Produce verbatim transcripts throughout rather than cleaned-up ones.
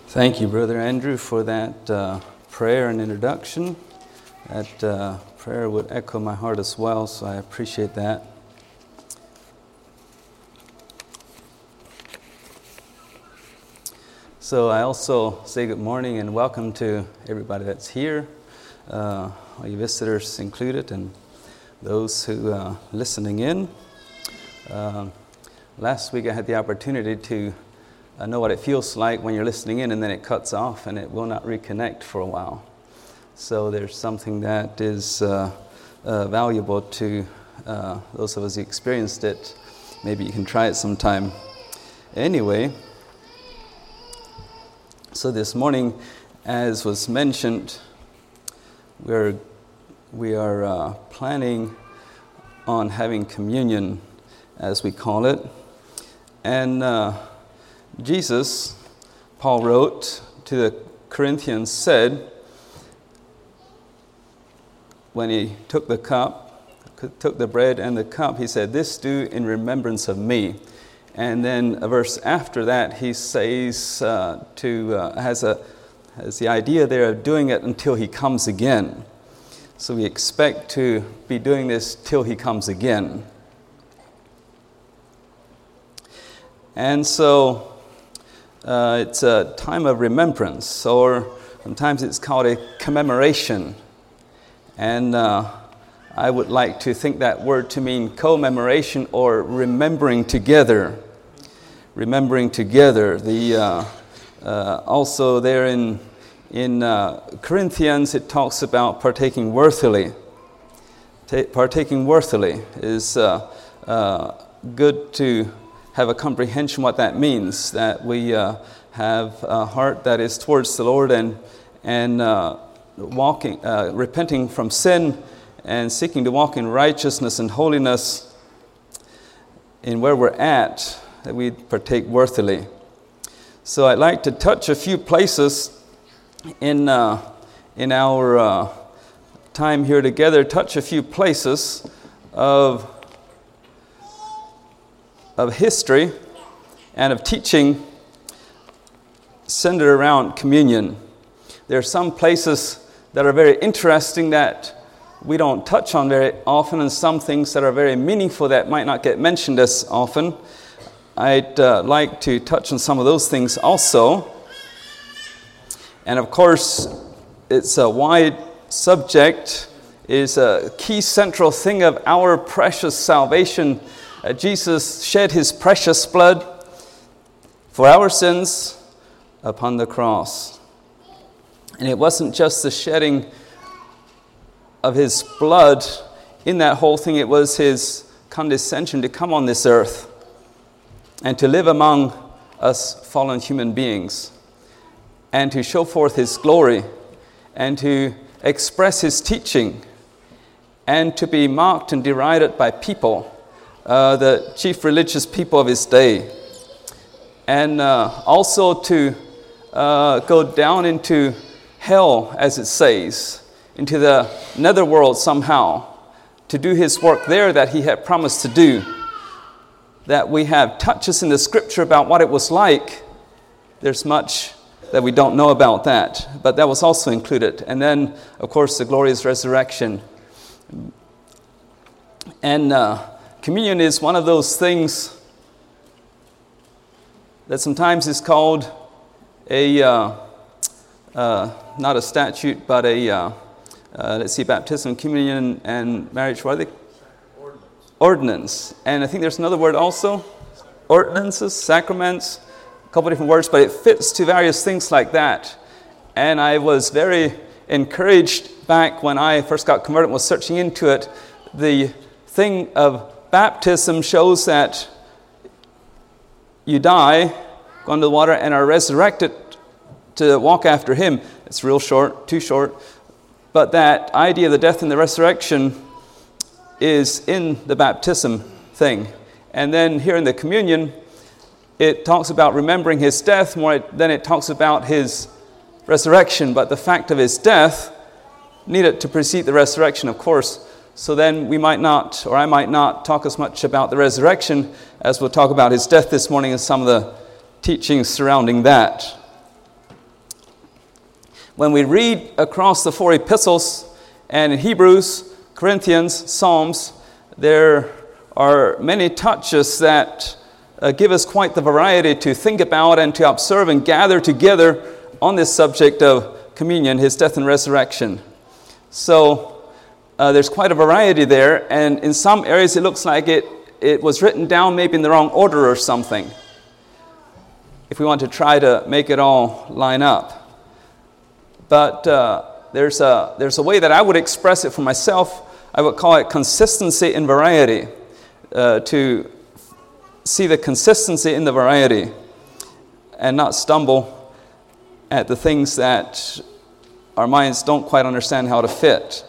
Thank you, Brother Andrew, for that uh, prayer and introduction. That uh, prayer would echo my heart as well, so I appreciate that. So I also say good morning and welcome to everybody that's here, uh, all you visitors included, and those who are uh, listening in. Uh, last week I had the opportunity to I know what it feels like when you're listening in and then it cuts off and it will not reconnect for a while. So there's something that is uh, uh, valuable to uh, those of us who experienced it. Maybe you can try it sometime. Anyway, so this morning, as was mentioned, we're, we are uh, planning on having communion, as we call it. And uh, Jesus, Paul wrote to the Corinthians, said, when he took the cup, took the bread and the cup, he said, "This do in remembrance of me." And then a verse after that, he says, uh, to uh, has a has the idea there of doing it until he comes again. So we expect to be doing this till he comes again. And so Uh, it's a time of remembrance, or sometimes it's called a commemoration. And uh, I would like to think that word to mean commemoration or remembering together. Remembering together. The uh, uh, also there in in uh, Corinthians it talks about partaking worthily. Ta- partaking worthily is uh, uh, good to have a comprehension what that means, that we uh, have a heart that is towards the Lord and and uh, walking, uh, repenting from sin and seeking to walk in righteousness and holiness in where we're at, that we partake worthily. So I'd like to touch a few places in uh, in our uh, time here together, touch a few places of of history and of teaching centered around communion. There are some places that are very interesting that we don't touch on very often, and some things that are very meaningful that might not get mentioned as often. I'd uh, like to touch on some of those things also. And of course, it's a wide subject. It is a key central thing of our precious salvation. Uh, Jesus shed his precious blood for our sins upon the cross. And it wasn't just the shedding of his blood in that whole thing, it was his condescension to come on this earth and to live among us fallen human beings and to show forth his glory and to express his teaching and to be mocked and derided by people. Uh, the chief religious people of his day, and uh, also to uh, go down into hell, as it says, into the netherworld somehow, to do his work there that he had promised to do. That we have touches in the scripture about what it was like. There's much that we don't know about that, but that was also included. And then, of course, the glorious resurrection. And uh, communion is one of those things that sometimes is called a, uh, uh, not a statute, but a, uh, uh, let's see, baptism, communion, and marriage, what are they? Ordinance. Ordinance. And I think there's another word also, ordinances, sacraments, a couple different words, but it fits to various things like that. And I was very encouraged back when I first got converted and was searching into it. The thing of baptism shows that you die, go into the water, and are resurrected to walk after him. It's real short, too short. But that idea of the death and the resurrection is in the baptism thing. And then here in the communion, it talks about remembering his death more than it talks about his resurrection. But the fact of his death needed to precede the resurrection, of course. So then we might not, or I might not, talk as much about the resurrection as we'll talk about his death this morning and some of the teachings surrounding that. when we read across the four epistles, and in Hebrews, Corinthians, Psalms, there are many touches that uh, give us quite the variety to think about and to observe and gather together on this subject of communion, his death and resurrection. So uh, there's quite a variety there, and in some areas it looks like it, it was written down maybe in the wrong order or something, if we want to try to make it all line up. But uh, there's a, there's a way that I would express it for myself. I would call it consistency in variety, uh, to see the consistency in the variety and not stumble at the things that our minds don't quite understand how to fit.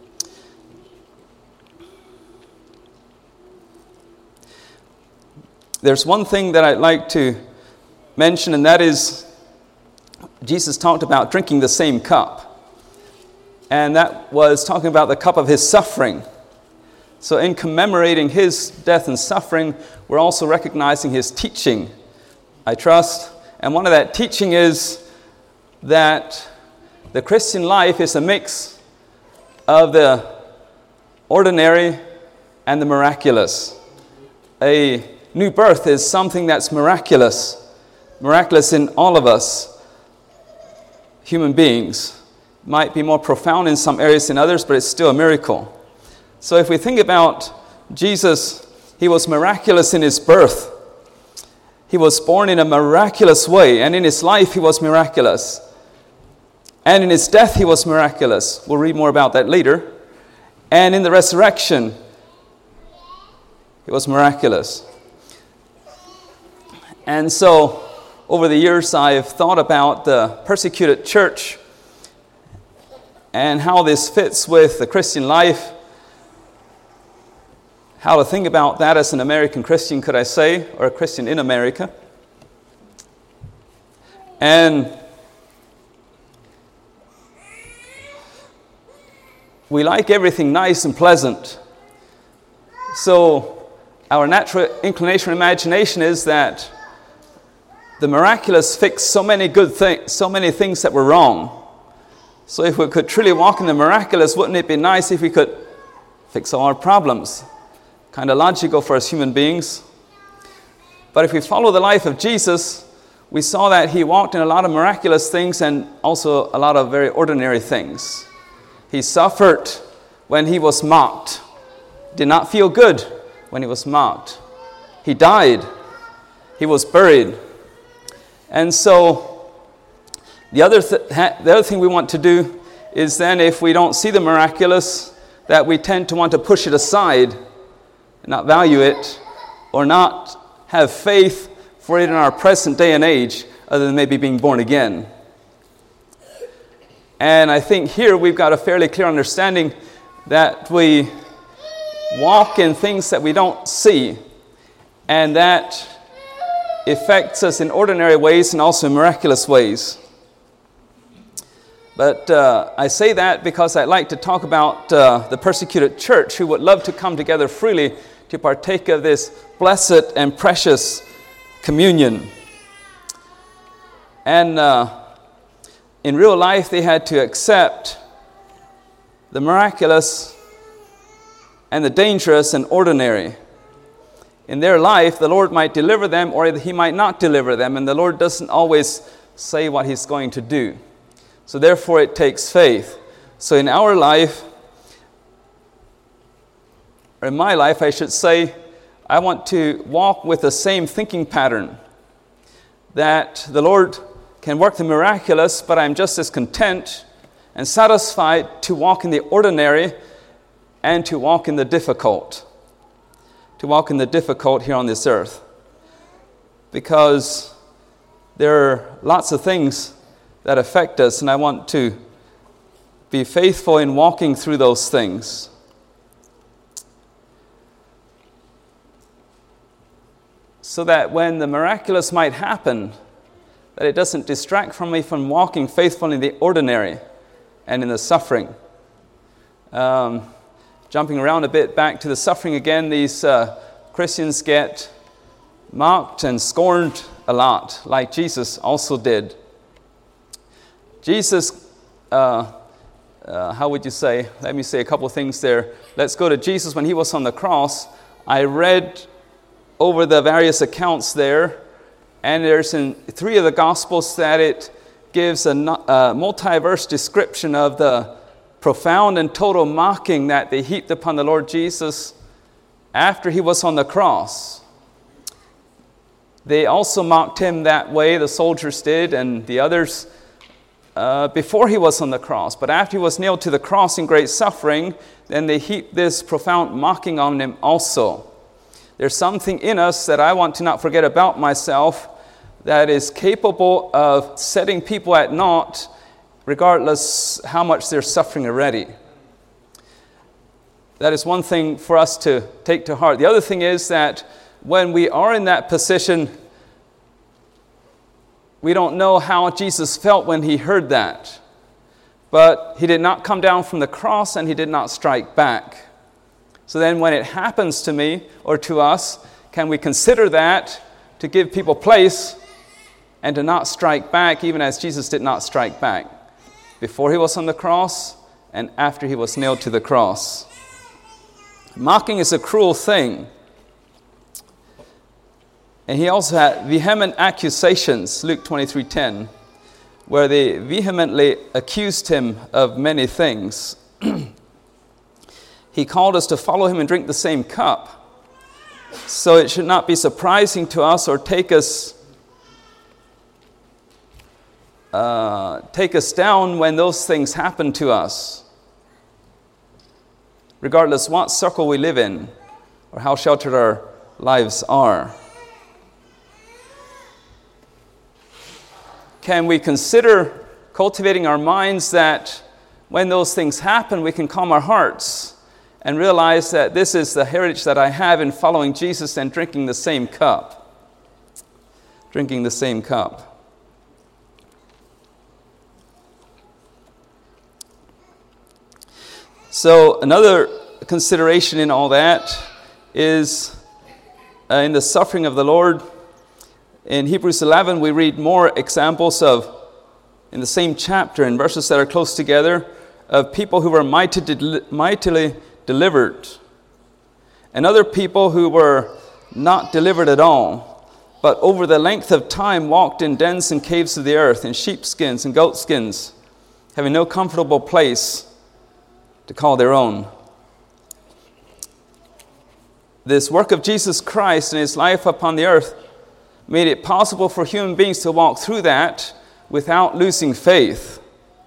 There's one thing that I'd like to mention, and that is Jesus talked about drinking the same cup. And that was talking about the cup of his suffering. So in commemorating his death and suffering, we're also recognizing his teaching, I trust. And one of that teaching is that the Christian life is a mix of the ordinary and the miraculous. A new birth is something that's miraculous, miraculous in all of us, human beings. Might be more profound in some areas than others, but it's still a miracle. So if we think about Jesus, he was miraculous in his birth. He was born in a miraculous way, and in his life he was miraculous. And in his death he was miraculous. We'll read more about that later. And in the resurrection, he was miraculous. And so, over the years, I've thought about the persecuted church and how this fits with the Christian life, how to think about that as an American Christian, could I say, or a Christian in America. And we like everything nice and pleasant. So our natural inclination or imagination is that the miraculous fixed so many good things, so many things that were wrong. So if we could truly walk in the miraculous, wouldn't it be nice if we could fix all our problems? Kind of logical for us human beings. But if we follow the life of Jesus, we saw that he walked in a lot of miraculous things and also a lot of very ordinary things. He suffered when he was mocked. Did not feel good when he was mocked. He died. He was buried. And so The other, th- the other thing we want to do is then, if we don't see the miraculous, that we tend to want to push it aside, not value it, or not have faith for it in our present day and age, other than maybe being born again. And I think here we've got a fairly clear understanding that we walk in things that we don't see, and that affects us in ordinary ways and also in miraculous ways. But uh, I say that because I'd like to talk about uh, the persecuted church, who would love to come together freely to partake of this blessed and precious communion. And uh, in real life, they had to accept the miraculous and the dangerous and ordinary. In their life, the Lord might deliver them, or he might not deliver them, and the Lord doesn't always say what he's going to do. So therefore it takes faith. So in our life, or in my life I should say, I want to walk with the same thinking pattern. That the Lord can work the miraculous, but I'm just as content and satisfied to walk in the ordinary and to walk in the difficult. To walk in the difficult here on this earth. Because there are lots of things that affect us, and I want to be faithful in walking through those things. So that when the miraculous might happen, that it doesn't distract from me from walking faithfully in the ordinary and in the suffering. Um, jumping around a bit back to the suffering again, these uh, Christians get mocked and scorned a lot, like Jesus also did. Jesus uh, uh, how would you say, let me say a couple things there. Let's go to Jesus when he was on the cross. I read over the various accounts there, and there's in three of the Gospels that it gives a, a multi-verse description of the profound and total mocking that they heaped upon the Lord Jesus after he was on the cross. They also mocked him that way, the soldiers did, and the others, uh, before he was on the cross. But after he was nailed to the cross in great suffering, then they heaped this profound mocking on him also. There's something in us that I want to not forget about myself that is capable of setting people at naught regardless how much they're suffering already. That is one thing for us to take to heart. The other thing is that when we are in that position, we don't know how Jesus felt when he heard that. But he did not come down from the cross and he did not strike back. So then when it happens to me or to us, can we consider that to give people place and to not strike back, even as Jesus did not strike back before he was on the cross and after he was nailed to the cross? Mocking is a cruel thing. And he also had vehement accusations, Luke twenty-three ten, where they vehemently accused him of many things. He called us to follow him and drink the same cup. So it should not be surprising to us or take us uh, take us down when those things happen to us, regardless what circle we live in or how sheltered our lives are. Can we consider cultivating our minds that when those things happen, we can calm our hearts and realize that this is the heritage that I have in following Jesus and drinking the same cup. Drinking the same cup. So another consideration in all that is uh, in the suffering of the Lord. In Hebrews eleven, we read more examples of, in the same chapter, in verses that are close together, of people who were mightily, mightily delivered, and other people who were not delivered at all, but over the length of time walked in dens and caves of the earth, in sheepskins and goatskins, having no comfortable place to call their own. This work of Jesus Christ and his life upon the earth made it possible for human beings to walk through that without losing faith.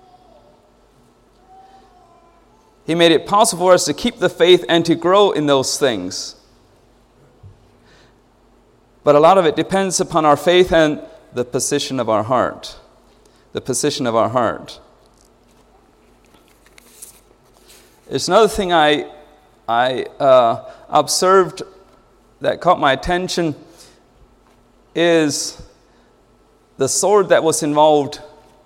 He made it possible for us to keep the faith and to grow in those things. But a lot of it depends upon our faith and the position of our heart. The position of our heart. There's another thing I, I uh, observed that caught my attention is the sword that was involved.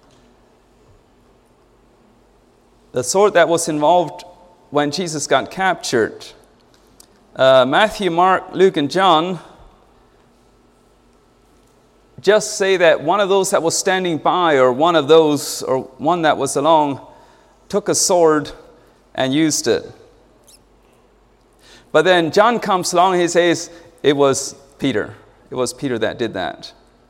The sword that was involved when Jesus got captured. Uh, Matthew, Mark, Luke, and John just say that one of those that was standing by, or one of those, or one that was along, took a sword and used it. But then John comes along and he says it was Peter. It was Peter that did that.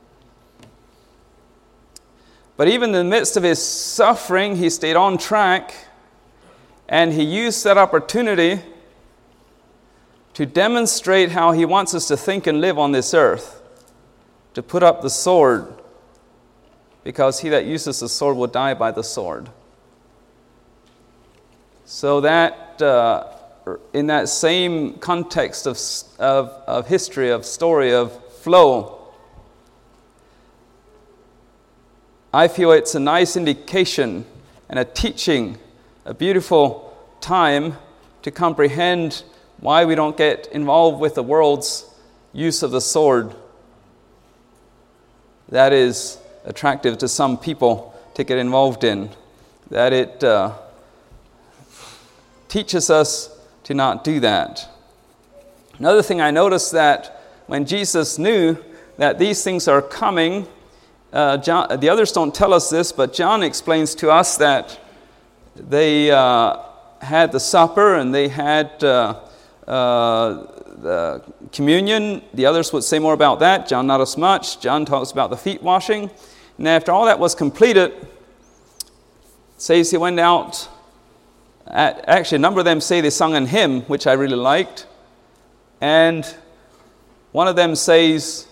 But even in the midst of his suffering, he stayed on track, and he used that opportunity to demonstrate how he wants us to think and live on this earth, to put up the sword, because he that uses the sword will die by the sword. So that, uh, in that same context of, of, of history, of story, of flow, I feel it's a nice indication and a teaching, a beautiful time to comprehend why we don't get involved with the world's use of the sword. That is attractive to some people to get involved in. That it uh, teaches us to not do that. Another thing I noticed, that when Jesus knew that these things are coming, uh, John, the others don't tell us this, but John explains to us that they uh, had the supper and they had uh, uh, the communion. The others would say more about that. John not as much. John talks about the feet washing. And after all that was completed, it says he went out. Actually, a number of them say they sung a hymn, which I really liked. And one of them says,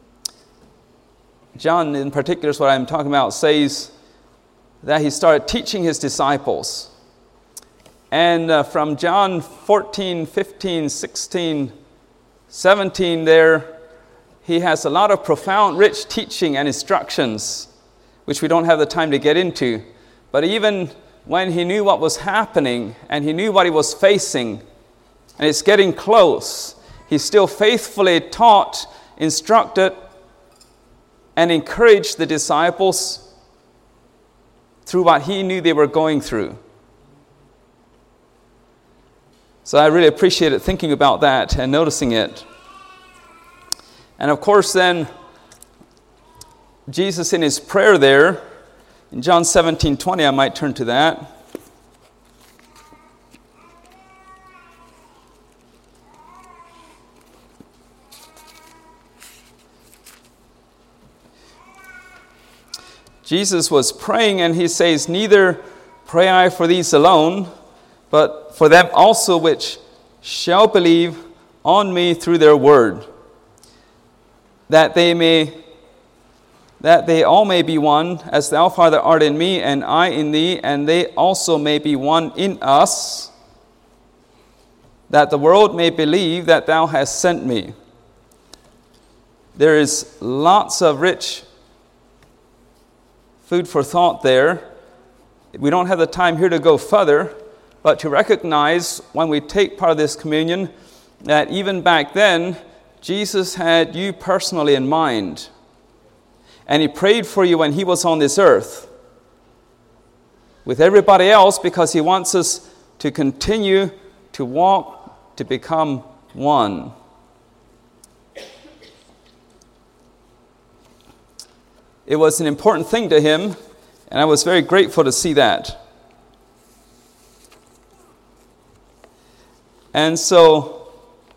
John in particular is what I'm talking about, says that he started teaching his disciples. And uh, from John fourteen, fifteen, sixteen, seventeen there, he has a lot of profound, rich teaching and instructions, which we don't have the time to get into. But even when he knew what was happening and he knew what he was facing, and it's getting close, he still faithfully taught, instructed, and encouraged the disciples through what he knew they were going through. So I really appreciated thinking about that and noticing it. And of course then, Jesus in his prayer there, in John seventeen twenty, I might turn to that. Jesus was praying and he says, "Neither pray I for these alone, but for them also which shall believe on me through their word, that they may, that they all may be one, as thou, Father, art in me, and I in thee, and they also may be one in us, that the world may believe that thou hast sent me." There is lots of rich food for thought there. We don't have the time here to go further, but to recognize when we take part of this communion that even back then, Jesus had you personally in mind. And he prayed for you when he was on this earth with everybody else, because he wants us to continue to walk, to become one. It was an important thing to him, and I was very grateful to see that. And so,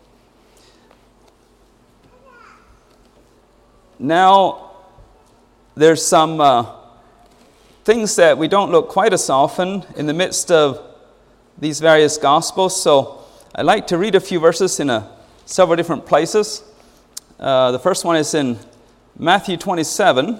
now there's some uh, things that we don't look quite as often in the midst of these various Gospels. So I'd like to read a few verses in a, several different places. Uh, the first one is in Matthew twenty-seven.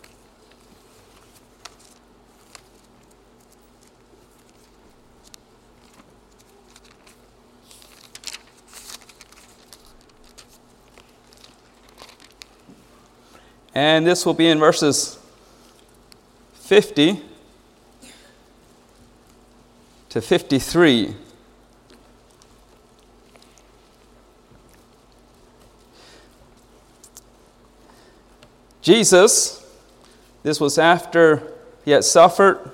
And this will be in verses fifty to fifty-three. Jesus, this was after he had suffered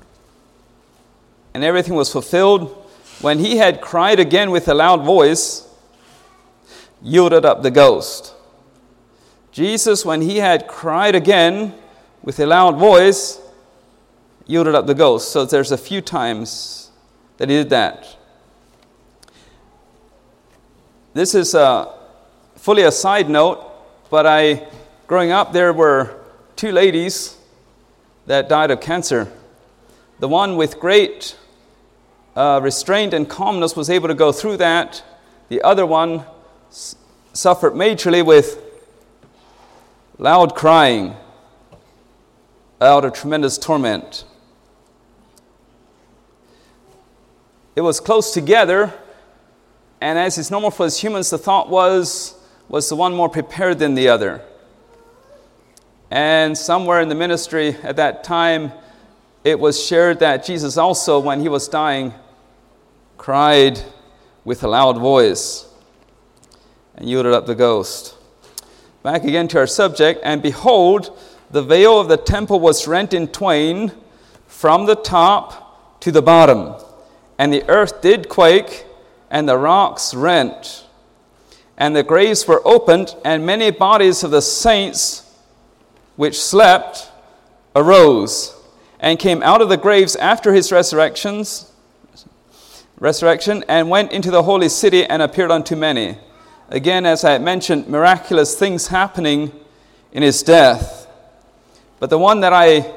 and everything was fulfilled, when he had cried again with a loud voice, yielded up the ghost. Jesus, when he had cried again with a loud voice, yielded up the ghost. So there's a few times that he did that. This is a, fully a side note, but I, growing up, there were two ladies that died of cancer. The one with great uh, restraint and calmness was able to go through that. The other one s- suffered majorly with loud crying out of tremendous torment. It was close together, and as is normal for us humans, the thought was, was the one more prepared than the other? And somewhere in the ministry at that time, it was shared that Jesus also, when he was dying, cried with a loud voice and yielded up the ghost. Back again to our subject. And behold, the veil of the temple was rent in twain from the top to the bottom. And the earth did quake, and the rocks rent. And the graves were opened, and many bodies of the saints which slept arose and came out of the graves after his resurrections, resurrection and went into the holy city and appeared unto many. Again, as I had mentioned, miraculous things happening in his death. But the one that I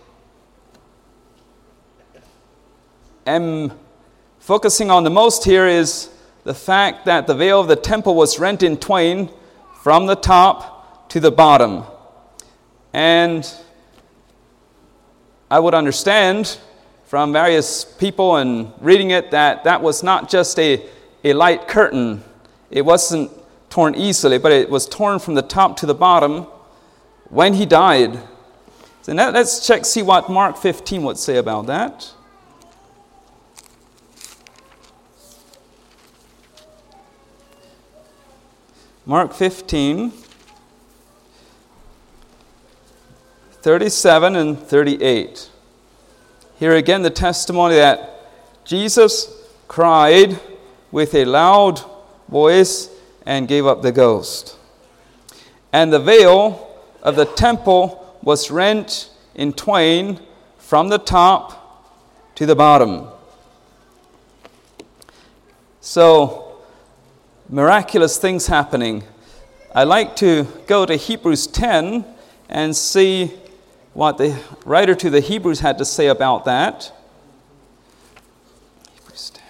am focusing on the most here is the fact that the veil of the temple was rent in twain from the top to the bottom. And I would understand from various people and reading it that that was not just a, a light curtain. It wasn't torn easily, but it was torn from the top to the bottom when he died. So now let's check, see what Mark fifteen would say about that. Mark fifteen, thirty-seven and thirty-eight. Here again the testimony that Jesus cried with a loud voice and gave up the ghost. And the veil of the temple was rent in twain from the top to the bottom. So, miraculous things happening. I like to go to Hebrews ten and see what the writer to the Hebrews had to say about that. Hebrews ten.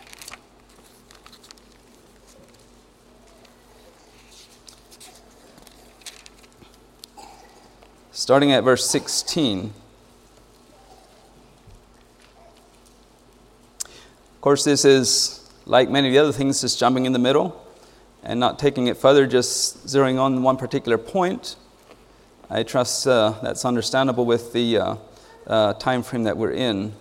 Starting at verse sixteen. Of course, this is, like many of the other things, just jumping in the middle and not taking it further, just zeroing on one particular point. I trust uh, that's understandable with the uh, uh, time frame that we're in.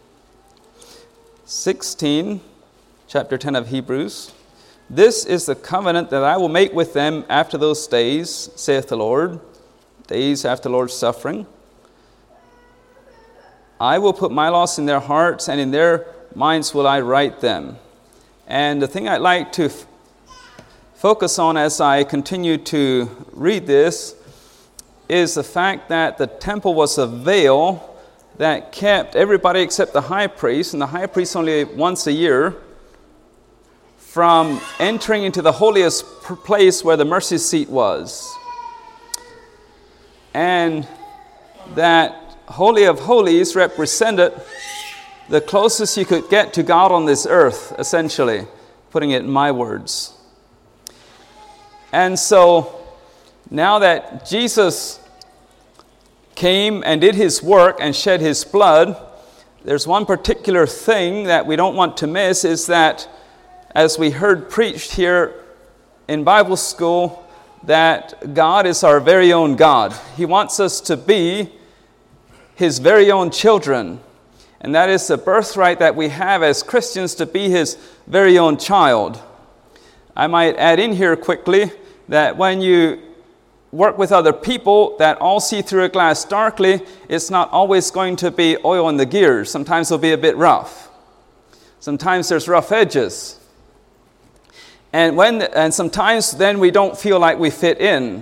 sixteen, chapter ten of Hebrews. This is the covenant that I will make with them after those days, saith the Lord, days after the Lord's suffering. I will put my laws in their hearts, and in their minds will I write them. And the thing I'd like to f- focus on as I continue to read this is the fact that the temple was a veil that kept everybody except the high priest, and the high priest only once a year, from entering into the holiest place where the mercy seat was. And that Holy of Holies represented the closest you could get to God on this earth, essentially, putting it in my words. And so, now that Jesus came and did his work and shed his blood, there's one particular thing that we don't want to miss, is that, as we heard preached here in Bible school, that God is our very own God. He wants us to be his very own children. And that is the birthright that we have as Christians, to be his very own child. I might add in here quickly that when you work with other people that all see through a glass darkly, it's not always going to be oil in the gears. Sometimes it'll be a bit rough. Sometimes there's rough edges. And when and sometimes then we don't feel like we fit in.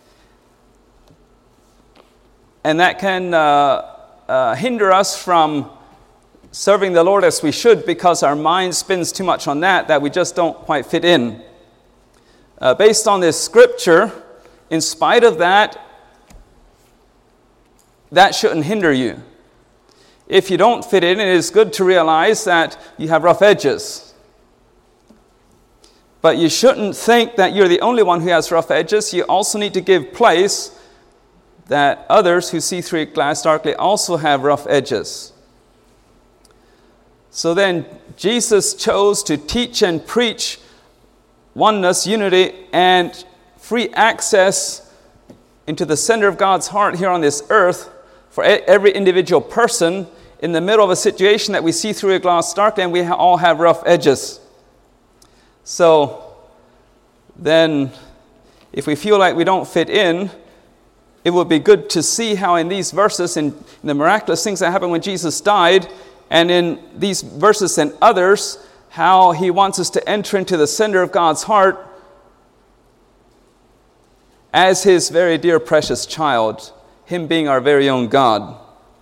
And that can uh, uh, hinder us from serving the Lord as we should, because our mind spins too much on that, that we just don't quite fit in. Uh, based on this scripture, in spite of that, that shouldn't hinder you. If you don't fit in, it is good to realize that you have rough edges. But you shouldn't think that you're the only one who has rough edges. You also need to give place that others who see through glass darkly also have rough edges. So then Jesus chose to teach and preach oneness, unity, and free access into the center of God's heart here on this earth for every individual person in the middle of a situation that we see through a glass darkly, and we all have rough edges. So then, if we feel like we don't fit in, it would be good to see how in these verses, in, in the miraculous things that happened when Jesus died, and in these verses and others, how he wants us to enter into the center of God's heart as his very dear precious child, Him being our very own God.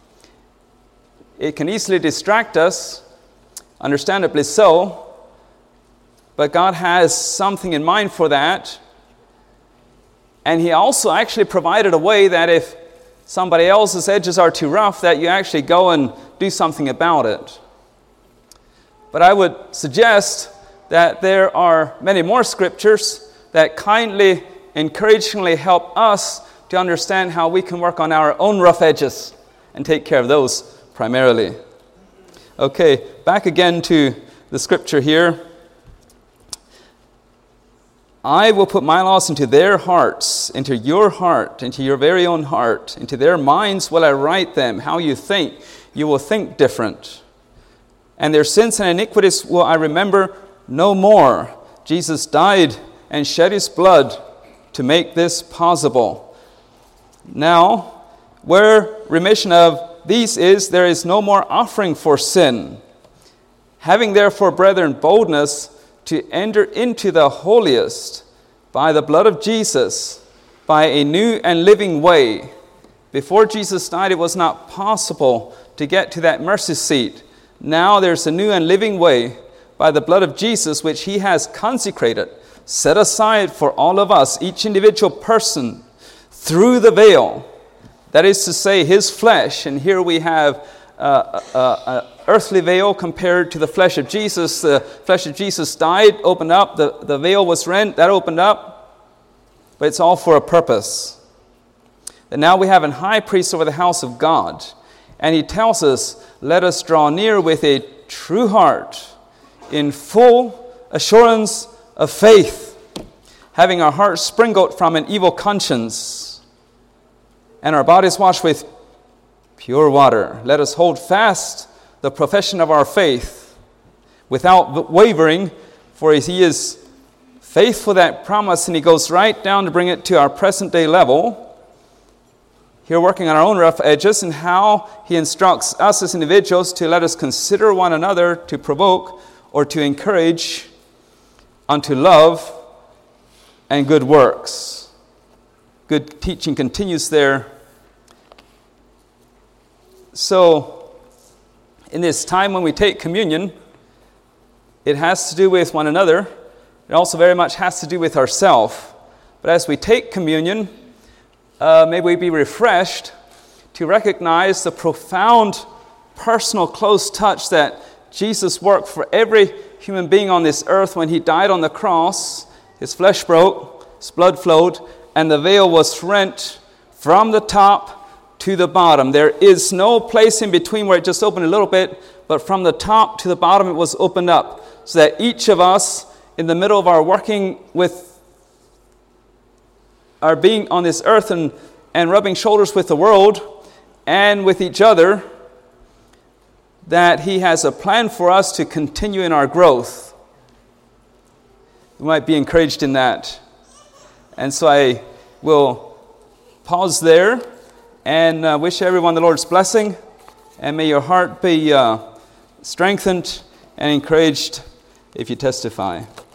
It can easily distract us, understandably so, but God has something in mind for that. And He also actually provided a way that if somebody else's edges are too rough, that you actually go and do something about it. But I would suggest that there are many more scriptures that kindly, encouragingly help us to understand how we can work on our own rough edges and take care of those primarily. Okay, back again to the scripture here. I will put my laws into their hearts, into your heart, into your very own heart. Into their minds will I write them. How you think, you will think different. And their sins and iniquities will I remember no more. Jesus died and shed His blood to make this possible. Now, where remission of these is, there is no more offering for sin. Having therefore, brethren, boldness to enter into the holiest by the blood of Jesus, by a new and living way. Before Jesus died, it was not possible to get to that mercy seat. Now there's a new and living way by the blood of Jesus, which He has consecrated, set aside for all of us, each individual person, through the veil. That is to say, His flesh. And here we have uh, a, a earthly veil compared to the flesh of Jesus. The flesh of Jesus died, opened up, the, the veil was rent, that opened up. But it's all for a purpose. And now we have an high priest over the house of God. And He tells us, let us draw near with a true heart, in full assurance of faith, having our hearts sprinkled from an evil conscience, and our bodies washed with pure water. Let us hold fast the profession of our faith without wavering, for He is faithful that promise, and He goes right down to bring it to our present day level. Here working on our own rough edges, and how He instructs us as individuals to let us consider one another, to provoke or to encourage unto love and good works. Good teaching continues there. So, in this time when we take communion, it has to do with one another. It also very much has to do with ourselves. But as we take communion, uh, may we be refreshed to recognize the profound personal close touch that Jesus worked for every human being on this earth when He died on the cross. His flesh broke, His blood flowed, and the veil was rent from the top to the bottom. There is no place in between where it just opened a little bit, but from the top to the bottom it was opened up, so that each of us, in the middle of our working with our being on this earth and, and rubbing shoulders with the world and with each other, that He has a plan for us to continue in our growth. We might be encouraged in that. And so I will pause there and uh, wish everyone the Lord's blessing. And may your heart be uh, strengthened and encouraged if you testify.